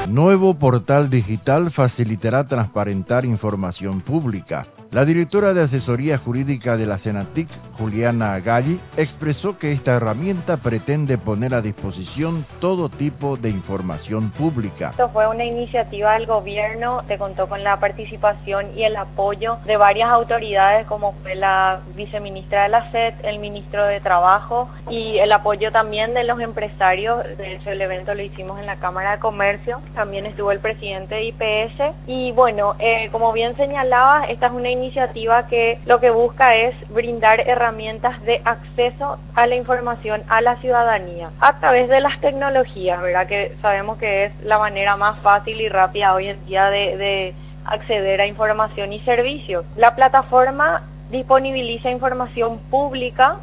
Nuevo portal digital facilitará transparentar información pública. La directora de Asesoría Jurídica de la Senatic, Juliana Galli, expresó que esta herramienta pretende poner a disposición todo tipo de información pública. Esto fue una iniciativa del gobierno que contó con la participación y el apoyo de varias autoridades como fue la viceministra de la SED, el ministro de Trabajo y el apoyo también de los empresarios. De hecho, el evento lo hicimos en la Cámara de Comercio, también estuvo el presidente de IPS y bueno, como bien señalaba, esta es una iniciativa que lo que busca es brindar herramientas de acceso a la información a la ciudadanía a través de las tecnologías, ¿verdad? Que sabemos que es la manera más fácil y rápida hoy en día de acceder a información y servicios. La plataforma disponibiliza información pública,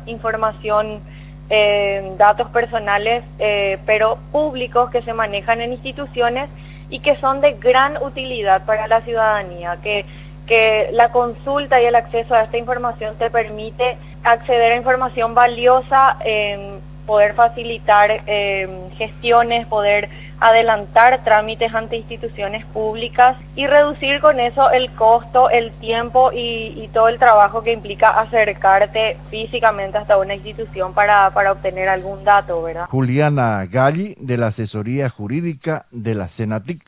datos personales, pero públicos que se manejan en instituciones y que son de gran utilidad para la ciudadanía, que la consulta y el acceso a esta información te permite acceder a información valiosa, poder facilitar gestiones, poder adelantar trámites ante instituciones públicas y reducir con eso el costo, el tiempo y todo el trabajo que implica acercarte físicamente hasta una institución para obtener algún dato, ¿verdad? Juliana Galli, de la Asesoría Jurídica de la Senatic.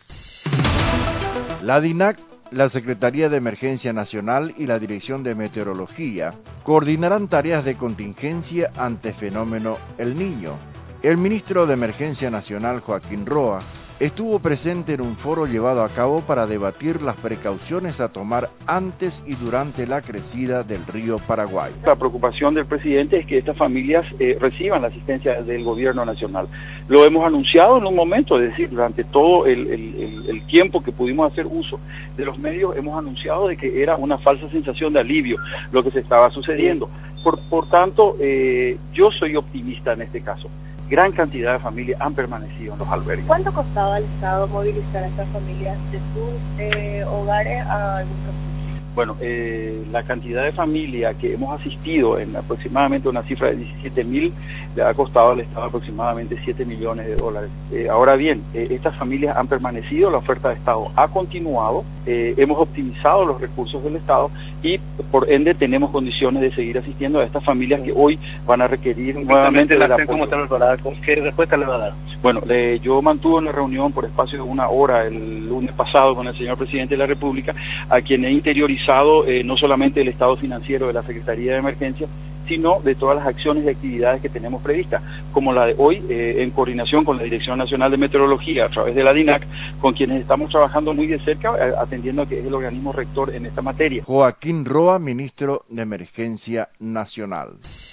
La DINAC, la Secretaría de Emergencia Nacional y la Dirección de Meteorología coordinarán tareas de contingencia ante fenómeno El Niño. El ministro de Emergencia Nacional, Joaquín Roa, estuvo presente en un foro llevado a cabo para debatir las precauciones a tomar antes y durante la crecida del río Paraguay. La preocupación del presidente es que estas familias reciban la asistencia del gobierno nacional. Lo hemos anunciado en un momento, es decir, durante todo el tiempo que pudimos hacer uso de los medios, hemos anunciado de que era una falsa sensación de alivio lo que se estaba sucediendo. Por tanto, yo soy optimista en este caso. Gran cantidad de familias han permanecido en los albergues. ¿Cuánto costaba al Estado movilizar a estas familias de sus hogares a algún refugio? Bueno, la cantidad de familias que hemos asistido en aproximadamente una cifra de 17.000 le ha costado al Estado aproximadamente $7 millones. Ahora bien, estas familias han permanecido, la oferta de Estado ha continuado, hemos optimizado los recursos del Estado y por ende tenemos condiciones de seguir asistiendo a estas familias que hoy van a requerir nuevamente del apoyo. ¿Cómo están preparadas? ¿Qué respuesta le va a dar? Bueno, yo mantuve una reunión por espacio de 1 hora el lunes pasado con el señor presidente de la República, a quien he interiorizado no solamente el estado financiero de la Secretaría de Emergencia, sino de todas las acciones y actividades que tenemos previstas, como la de hoy, en coordinación con la Dirección Nacional de Meteorología, a través de la DINAC, con quienes estamos trabajando muy de cerca, atendiendo a que es el organismo rector en esta materia. Joaquín Roa, ministro de Emergencia Nacional.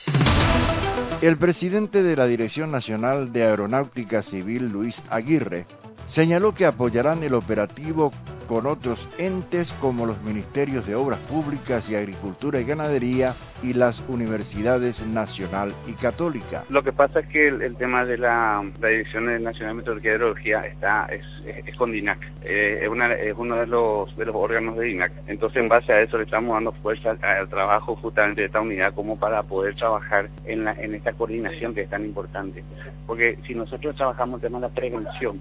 El presidente de la Dirección Nacional de Aeronáutica Civil, Luis Aguirre, señaló que apoyarán el operativo con otros entes como los Ministerios de Obras Públicas y Agricultura y Ganadería y las Universidades Nacional y Católica. Lo que pasa es que el tema de la Dirección Nacional de Meteorología y Hidrología es con DINAC, es uno de los órganos de DINAC. Entonces, en base a eso le estamos dando fuerza al trabajo justamente de esta unidad como para poder trabajar en esta coordinación que es tan importante. Porque si nosotros trabajamos el tema de la prevención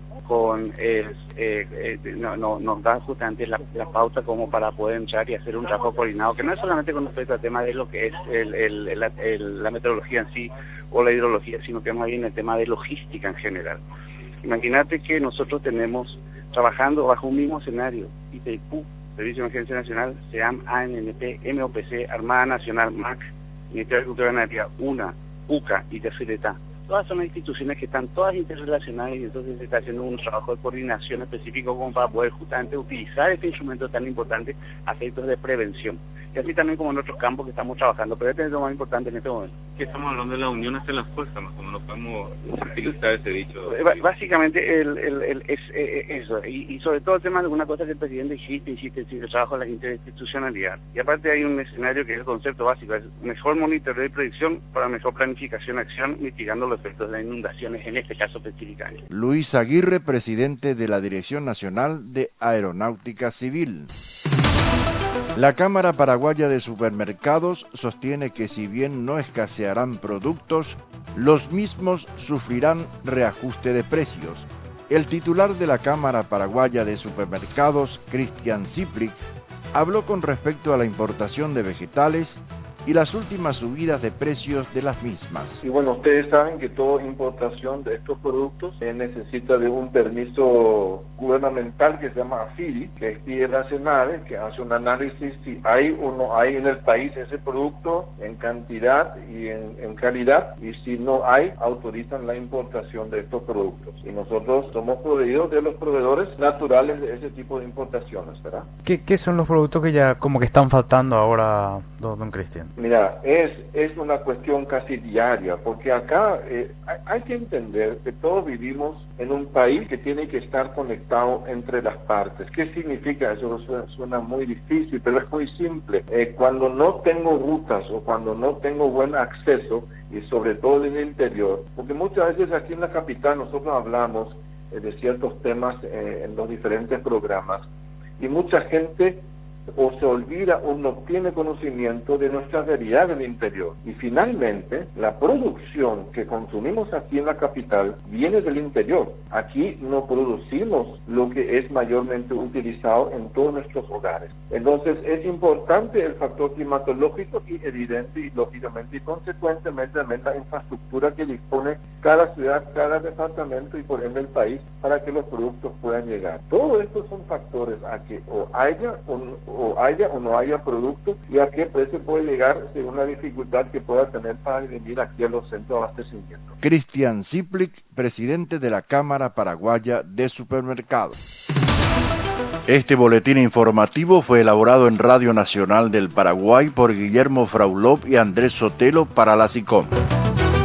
nos da justamente la pauta como para poder entrar y hacer un trabajo coordinado, que no es solamente con respecto al tema de lo que es la meteorología en sí o la hidrología, sino que más bien el tema de logística en general. Imagínate que nosotros tenemos trabajando bajo un mismo escenario, ITIPU, Servicio de Emergencia Nacional, SEAM, ANNP, MOPC, Armada Nacional, MAC, Ministerio de Agricultura y Ganadería, UNA, UCA y TERCELETA. Todas son instituciones que están todas interrelacionadas y entonces se está haciendo un trabajo de coordinación específico como para poder justamente utilizar este instrumento tan importante a efectos de prevención. Y así también como en otros campos que estamos trabajando, pero este es lo más importante en este momento. Que estamos hablando de la unión hasta las fuerzas, ¿no? Como no podemos utilizar ese dicho. Básicamente es eso, y sobre todo el tema de alguna cosa que el presidente insiste el trabajo de la interinstitucionalidad. Y aparte hay un escenario que es el concepto básico, es mejor monitoreo y predicción para mejor planificación y acción, mitigando los efectos de inundaciones, en este caso específicamente. Luis Aguirre, presidente de la Dirección Nacional de Aeronáutica Civil. La Cámara Paraguaya de Supermercados sostiene que si bien no escasearán productos, los mismos sufrirán reajuste de precios. El titular de la Cámara Paraguaya de Supermercados, Cristian Ciplic, habló con respecto a la importación de vegetales y las últimas subidas de precios de las mismas. Y bueno, ustedes saben que toda importación de estos productos necesita de un permiso gubernamental que se llama AFIRI, que es PIE Nacional, que hace un análisis si hay o no hay en el país ese producto en cantidad y en calidad, y si no hay, autorizan la importación de estos productos. Y nosotros somos proveídos de los proveedores naturales de ese tipo de importaciones, ¿verdad? ¿Qué son los productos que ya como que están faltando ahora, don Cristian? Mira, es una cuestión casi diaria, porque acá hay que entender que todos vivimos en un país que tiene que estar conectado entre las partes. ¿Qué significa eso? Suena muy difícil, pero es muy simple. Cuando no tengo rutas o cuando no tengo buen acceso, y sobre todo en el interior, porque muchas veces aquí en la capital nosotros hablamos de ciertos temas en los diferentes programas, y mucha gente o se olvida o no tiene conocimiento de nuestra realidad del interior. Y finalmente, la producción que consumimos aquí en la capital viene del interior. Aquí no producimos lo que es mayormente utilizado en todos nuestros hogares. Entonces, es importante el factor climatológico y evidente y lógicamente y consecuentemente la infraestructura que dispone cada ciudad, cada departamento y por ende el país para que los productos puedan llegar. Todos estos son factores a que o haya o no haya productos y a qué precio puede llegar según la dificultad que pueda tener para venir aquí a los centros de abastecimiento. Cristian Ciplic, presidente de la Cámara Paraguaya de Supermercados. Este boletín informativo fue elaborado en Radio Nacional del Paraguay por Guillermo Fraulop y Andrés Sotelo para la SICOM.